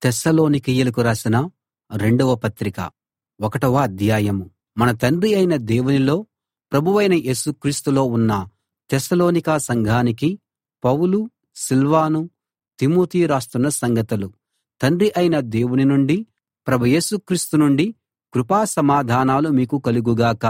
తెస్సలోనికీయులకు రాసిన రెండవ పత్రిక 1వ అధ్యాయం. మన తండ్రి అయిన దేవునిలో ప్రభువైన యేసుక్రీస్తులో ఉన్న తెస్సలోనిక సంఘానికి పౌలు, సిల్వాను, తిమోతి రాస్తున్న సంగతులు. తండ్రి అయిన దేవుని నుండి, ప్రభు యేసుక్రీస్తు నుండి కృపా సమాధానాలు మీకు కలుగుగాక.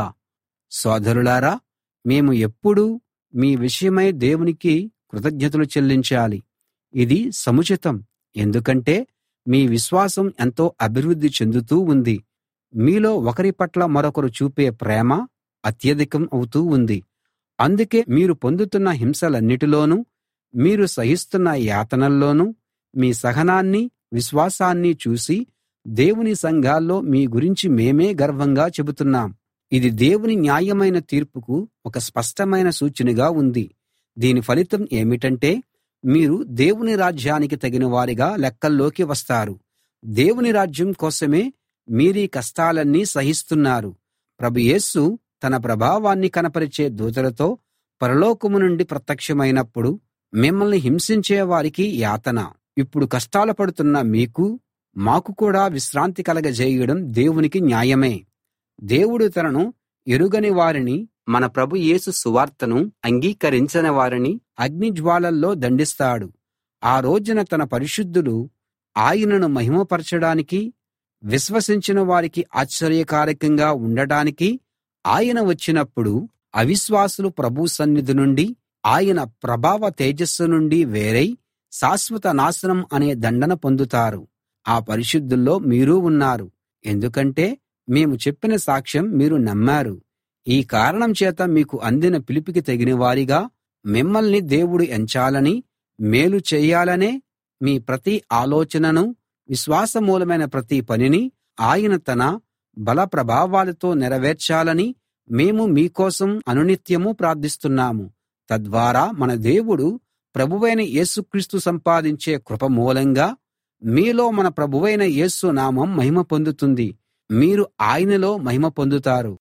సోదరులారా, మేము ఎప్పుడూ మీ విషయమై దేవునికి కృతజ్ఞతలు చెల్లించాలి. ఇది సముచితం. ఎందుకంటే మీ విశ్వాసం ఎంతో అభివృద్ధి చెందుతూ ఉంది. మీలో ఒకరి పట్ల మరొకరు చూపే ప్రేమ అత్యధికం అవుతూ ఉంది. అందుకే మీరు పొందుతున్న హింసలన్నిటిలోనూ, మీరు సహిస్తున్న యాతనల్లోనూ మీ సహనాన్ని, విశ్వాసాన్ని చూసి దేవుని సంఘాల్లో మీ గురించి మేమే గర్వంగా చెబుతున్నాం. ఇది దేవుని న్యాయమైన తీర్పుకు ఒక స్పష్టమైన సూచనగా ఉంది. దీని ఫలితం ఏమిటంటే, మీరు దేవుని రాజ్యానికి తగిన వారిగా లెక్కల్లోకి వస్తారు. దేవుని రాజ్యం కోసమే మీరీ కష్టాలన్నీ సహిస్తున్నారు. ప్రభు యేసు తన ప్రభావాన్ని కనపరిచే దూతలతో పరలోకం నుండి ప్రత్యక్షమైనప్పుడు మిమ్మల్ని హింసించే వారికి యాతన. ఇప్పుడు కష్టాలు పడుతున్న మీకు, మాకు కూడా విశ్రాంతి కలగజేయడం దేవునికి న్యాయమే. దేవుడు తనను ఎరుగని వారిని, మన ప్రభు యేసు సువార్తను అంగీకరించని వారిని అగ్నిజ్వాలల్లో దండిస్తాడు. ఆ రోజున తన పరిశుద్ధులు ఆయనను మహిమపరచడానికి, విశ్వసించిన వారికి ఆశ్చర్యకారకంగా ఉండటానికి ఆయన వచ్చినప్పుడు అవిశ్వాసులు ప్రభువు సన్నిధి నుండి, ఆయన ప్రభావ తేజస్సు నుండి వేరై శాశ్వత నాశనం అనే దండన పొందుతారు. ఆ పరిశుద్ధుల్లో మీరూ ఉన్నారు. ఎందుకంటే మేము చెప్పిన సాక్ష్యం మీరు నమ్మారు. ఈ కారణం చేత మీకు అందిన పిలుపుకి తగినవారిగా మిమ్మల్ని దేవుడు ఎంచాలని, మేలు చేయాలనే మీ ప్రతి ఆలోచనను, విశ్వాసమూలమైన ప్రతి పనిని ఆయన తన బల ప్రభావాలతో నెరవేర్చాలని మేము మీకోసం అనునిత్యము ప్రార్థిస్తున్నాము. తద్వారా మన దేవుడు ప్రభువైన యేసుక్రీస్తు సంపాదించే కృప మూలంగా మీలో మన ప్రభువైన యేసు నామం మహిమ పొందుతుంది. మీరు ఆయనలో మహిమ పొందుతారు.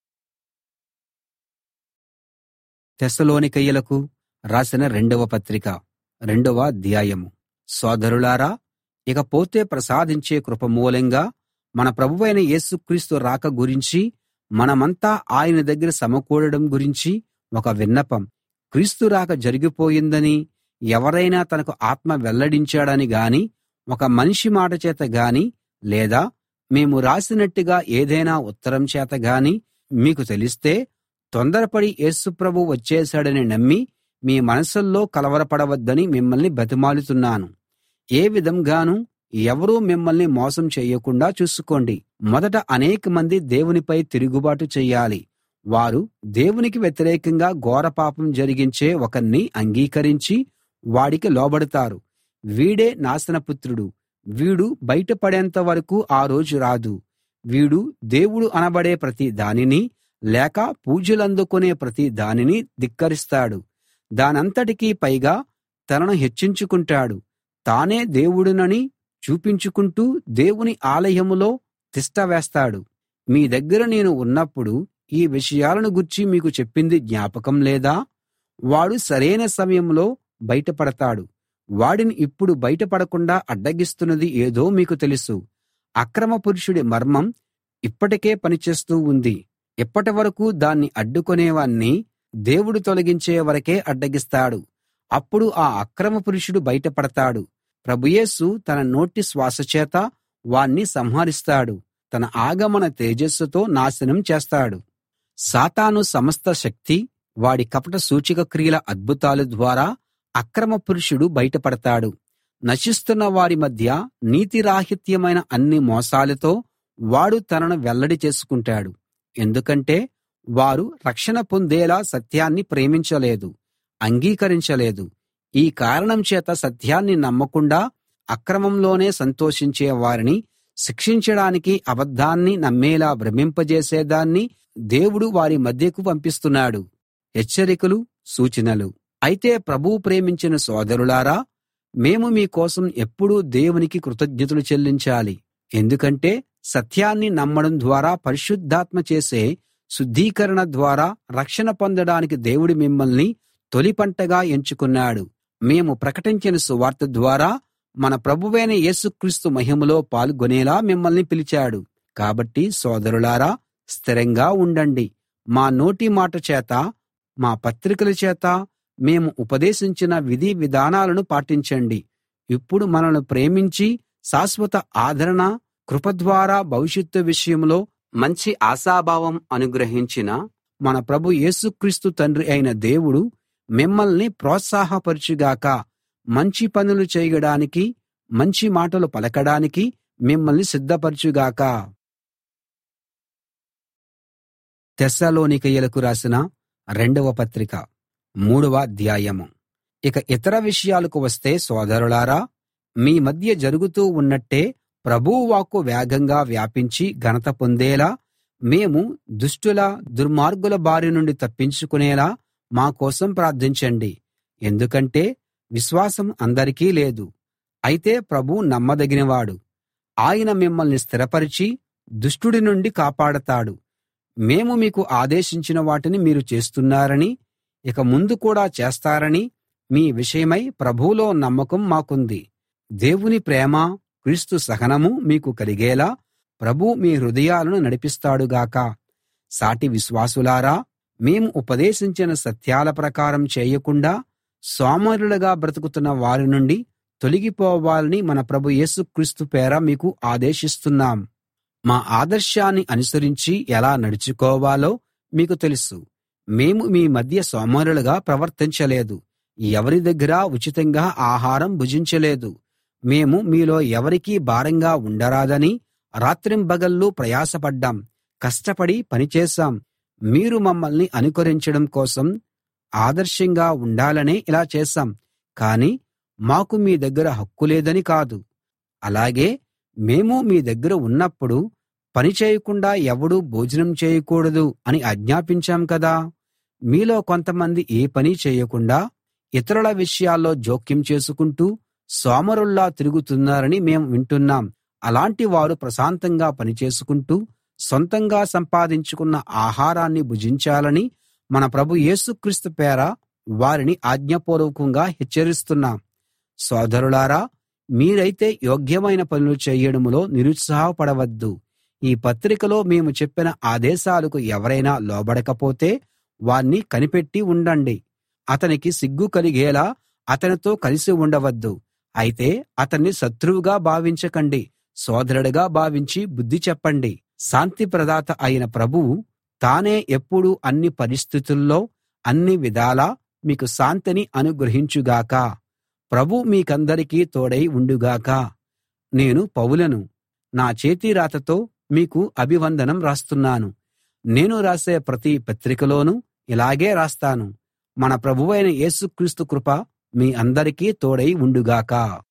తెస్సలోనికయ్యులకు రాసిన రెండవ పత్రిక 2వ అధ్యాయం. సోదరులారా, ఇకపోతే ప్రసాదించే కృప మూలంగా మన ప్రభువైన యేసుక్రీస్తు రాక గురించి, మనమంతా ఆయన దగ్గర సమకూడడం గురించి ఒక విన్నపం. క్రీస్తు రాక జరిగిపోయిందని ఎవరైనా తనకు ఆత్మ వెల్లడించాడని గాని, ఒక మనిషి మాట చేత గాని, లేదా మేము రాసినట్టుగా ఏదైనా ఉత్తరం చేత గాని మీకు తెలిస్తే, తొందరపడి యేసు ప్రభువు వచ్చేశాడని నమ్మి మీ మనసుల్లో కలవరపడవద్దని మిమ్మల్ని బతిమాలుతున్నాను. ఏ విధంగానూ ఎవరూ మిమ్మల్ని మోసం చేయకుండా చూసుకోండి. మొదట అనేకమంది దేవునిపై తిరుగుబాటు చెయ్యాలి. వారు దేవునికి వ్యతిరేకంగా ఘోర పాపం జరిగించే ఒకణ్ణి అంగీకరించి వాడికి లోబడతారు. వీడే నాశనపుత్రుడు. వీడు బయటపడేంత వరకు ఆ రోజు రాదు. వీడు దేవుడు అనబడే ప్రతి దానినీ, లేక పూజలందుకునే ప్రతి దానినీ ధిక్కరిస్తాడు. దానంతటికీ పైగా తనను హెచ్చించుకుంటాడు. తానే దేవుడినని చూపించుకుంటూ దేవుని ఆలయంలో తిష్ట వేస్తాడు. మీ దగ్గర నేను ఉన్నప్పుడు ఈ విషయాలను గూర్చి మీకు చెప్పింది జ్ఞాపకం లేదా? వాడు సరైన సమయంలో బయటపడతాడు. వాడిని ఇప్పుడు బయటపడకుండా అడ్డగిస్తున్నది ఏదో మీకు తెలుసు. అక్రమ పురుషుడి మర్మం ఇప్పటికే పనిచేస్తూ ఉంది. ఇప్పటి వరకూ దాన్ని అడ్డుకొనేవాణ్ణి దేవుడు తొలగించే వరకే అడ్డగిస్తాడు. అప్పుడు ఆ అక్రమ పురుషుడు బయటపడతాడు. ప్రభు యేసు తన నోటి శ్వాస చేత వాణ్ణి సంహరిస్తాడు. తన ఆగమన తేజస్సుతో నాశనం చేస్తాడు. సాతాను సమస్త శక్తి, వాడి కపట సూచక క్రియల అద్భుతాల ద్వారా అక్రమ పురుషుడు బయటపడతాడు. నశిస్తున్న వారి మధ్య నీతిరాహిత్యమైన అన్ని మోసాలతో వాడు తనను వెల్లడి చేసుకుంటాడు. ఎందుకంటే వారు రక్షణ పొందేలా సత్యాన్ని ప్రేమించలేదు, అంగీకరించలేదు. ఈ కారణం చేత సత్యాన్ని నమ్మకుండా అక్రమంలోనే సంతోషించే వారిని శిక్షించడానికి అబద్ధాన్ని నమ్మేలా భ్రమింపజేసేదాన్ని దేవుడు వారి మధ్యకు పంపిస్తున్నాడు. హెచ్చరికలు, సూచనలు. అయితే ప్రభువు ప్రేమించిన సోదరులారా, మేము మీకోసం ఎప్పుడూ దేవునికి కృతజ్ఞతలు చెల్లించాలి. ఎందుకంటే సత్యాన్ని నమ్మడం ద్వారా పరిశుద్ధాత్మ చేసే శుద్ధీకరణ ద్వారా రక్షణ పొందడానికి దేవుడు మిమ్మల్ని తొలి పంటగా ఎంచుకున్నాడు. మేము ప్రకటించిన సువార్త ద్వారా మన ప్రభువైన యేసుక్రీస్తు మహిమలో పాల్గొనేలా మిమ్మల్ని పిలిచాడు. కాబట్టి సోదరులారా, స్థిరంగా ఉండండి. మా నోటి మాట చేత, మా పత్రికల చేత మేము ఉపదేశించిన విధి విధానాలను పాటించండి. ఇప్పుడు మనల్ని ప్రేమించి శాశ్వత ఆదరణ, కృప ద్వారా భవిష్యత్తు విషయంలో మంచి ఆశాభావం అనుగ్రహించిన మన ప్రభు యేసుక్రీస్తు తండ్రి అయిన దేవుడు మిమ్మల్ని ప్రోత్సాహపరచుగాక. మంచి పనులు చేయడానికి, మంచి మాటలు పలకడానికి మిమ్మల్ని సిద్ధపరచుగాక. తెస్సలోనికయులకు రాసిన రెండవ పత్రిక 3వ అధ్యాయము. ఇక ఇతర విషయాలకు వస్తే సోదరులారా, మీ మధ్య జరుగుతూ ఉన్నట్టే ప్రభువు వాక్కు వేగంగా వ్యాపించి ఘనత పొందేలా మేము దుష్టుల, దుర్మార్గుల బారి నుండి తప్పించుకునేలా మా కోసం ప్రార్థించండి. ఎందుకంటే విశ్వాసం అందరికీ లేదు. అయితే ప్రభువు నమ్మదగినవాడు. ఆయన మిమ్మల్ని స్థిరపరిచి దుష్టుడి నుండి కాపాడతాడు. మేము మీకు ఆదేశించిన వాటిని మీరు చేస్తున్నారని, ఇక ముందు కూడా చేస్తారని మీ విషయమై ప్రభువులో నమ్మకం మాకుంది. దేవుని ప్రేమ, క్రీస్తు సహనము మీకు కలిగేలా ప్రభువు మీ హృదయాలను నడిపిస్తాడు గాక. సాటి విశ్వాసులారా, మేము ఉపదేశించిన సత్యాల ప్రకారం చేయకుండా సోమరులుగా బ్రతుకుతున్న వారి నుండి తొలగిపోవాలని మన ప్రభు యేసుక్రీస్తు పేర మీకు ఆదేశిస్తున్నాం. మా ఆదర్శాన్ని అనుసరించి ఎలా నడుచుకోవాలో మీకు తెలుసు. మేము మీ మధ్య సోమరులుగా ప్రవర్తించలేదు. ఎవరి దగ్గరా ఉచితంగా ఆహారం భుజించలేదు. మేము మీలో ఎవరికీ భారంగా ఉండరాదని రాత్రింబగళ్ళు ప్రయాసపడ్డాం, కష్టపడి పనిచేశాం. మీరు మమ్మల్ని అనుకరించడం కోసం ఆదర్శంగా ఉండాలనే ఇలా చేశాం. కానీ మాకు మీ దగ్గర హక్కు లేదని కాదు. అలాగే మేము మీ దగ్గర ఉన్నప్పుడు పని చేయకుండా ఎవడూ భోజనం చేయకూడదు అని ఆజ్ఞాపించాం కదా. మీలో కొంతమంది ఏ పనీ చేయకుండా ఇతరుల విషయాల్లో జోక్యం చేసుకుంటూ సోమరుల్లా తిరుగుతున్నారని మేం వింటున్నాం. అలాంటి వారు ప్రశాంతంగా పనిచేసుకుంటూ సొంతంగా సంపాదించుకున్న ఆహారాన్ని భుజించాలని మన ప్రభు యేసుక్రీస్తు పేర వారిని ఆజ్ఞాపూర్వకంగా హెచ్చరిస్తున్నాం. సోదరులారా, మీరైతే యోగ్యమైన పనులు చేయడంలో నిరుత్సాహపడవద్దు. ఈ పత్రికలో మేము చెప్పిన ఆదేశాలకు ఎవరైనా లోబడకపోతే వాణ్ణి కనిపెట్టి ఉండండి. అతనికి సిగ్గు కలిగేలా అతనితో కలిసి ఉండవద్దు. అయితే అతన్ని శత్రువుగా భావించకండి, సోదరుడిగా భావించి బుద్ధి చెప్పండి. శాంతి ప్రదాత అయిన ప్రభువు తానే ఎప్పుడూ అన్ని పరిస్థితుల్లో అన్ని విధాలా మీకు శాంతిని అనుగ్రహించుగాక. ప్రభువు మీకందరికీ తోడై ఉండుగాక. నేను పౌలును. నా చేతి రాతతో మీకు అభివందనం రాస్తున్నాను. నేను రాసే ప్రతి పత్రికలోనూ ఇలాగే రాస్తాను. మన ప్రభువైన యేసుక్రీస్తు కృప మీ అందరికీ తోడై ఉండుగాక.